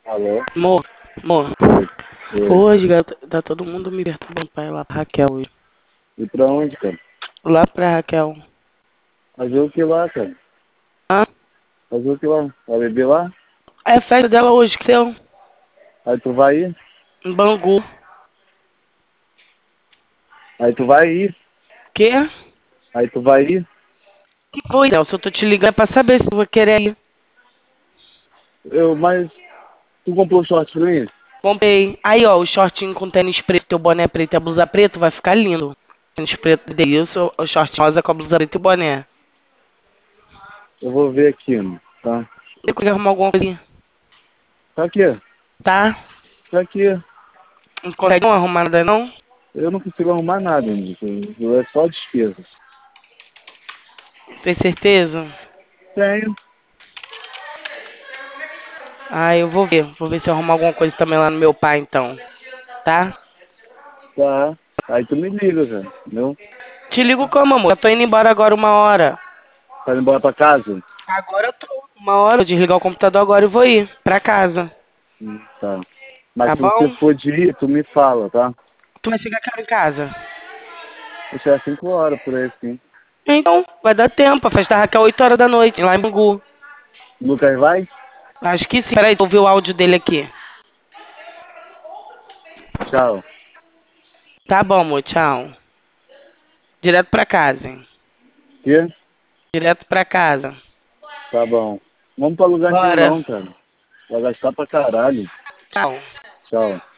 Alô? Amor, amor, Oi. Oi. hoje tá todo mundo me perturbando pra ir lá pra Raquel hoje. E pra onde, cara? Lá pra Raquel. Fazer o que lá, cara? Ah, Fazer o que lá? Vai beber lá? é festa dela hoje, que seu? Aí tu vai ir? Em Bangu. Aí tu vai ir? Quê? Aí tu vai ir? Que foi, Nelson? Eu tô te ligando pra saber se tu vai querer ir. Mas tu comprou short pra mim? Comprei. Aí, ó, o shortinho com tênis preto, teu boné preto e a blusa preta vai ficar lindo. Tênis preto isso, o short rosa com a blusa preta e o boné. Eu vou ver aqui, mano. Tá? Eu queria arrumar alguma coisa, Tá aqui. tá? Tá aqui. Não consegue não arrumar nada, não? Eu não consigo arrumar nada, amigo. É só despesa. Tem certeza? Tenho. Ah, eu vou ver. Vou ver se eu arrumo alguma coisa também lá no meu pai, então. Tá? Tá. Aí tu me liga, velho. Entendeu? Te ligo como, amor? Eu tô indo embora agora 1 hora. Tá indo embora pra casa? Agora eu tô. 1 hora, vou desligar o computador agora e vou ir pra casa. Tá. Mas Tá se você bom? for de ir, tu me fala, tá? Tu vai chegar aqui em casa? Isso é 5 horas por aí, sim. Então, vai dar tempo. A festa da Raquel 8 horas da noite, lá em Bangu. O Lucas vai? Acho que sim. Peraí, vou ouvir o áudio dele aqui. Tchau. Tá bom, amor. Tchau. Direto pra casa, hein? Quê? Direto pra casa. Tá bom. Vamos pra lugar nenhum Bora. não, cara. Vai gastar pra caralho. Tchau. Tchau.